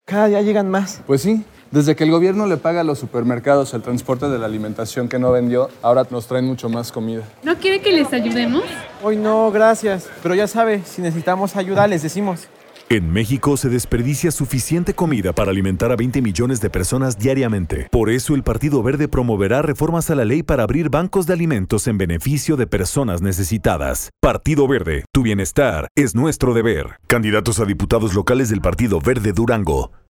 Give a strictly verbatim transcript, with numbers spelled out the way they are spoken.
Cada día llegan más. Pues sí, desde que el gobierno le paga a los supermercados el transporte de la alimentación que no vendió, ahora nos traen mucho más comida. ¿No quiere que les ayudemos? Hoy no, gracias. Pero ya sabe, si necesitamos ayuda, les decimos. En México se desperdicia suficiente comida para alimentar a veinte millones de personas diariamente. Por eso el Partido Verde promoverá reformas a la ley para abrir bancos de alimentos en beneficio de personas necesitadas. Partido Verde, tu bienestar es nuestro deber. Candidatos a diputados locales del Partido Verde Durango.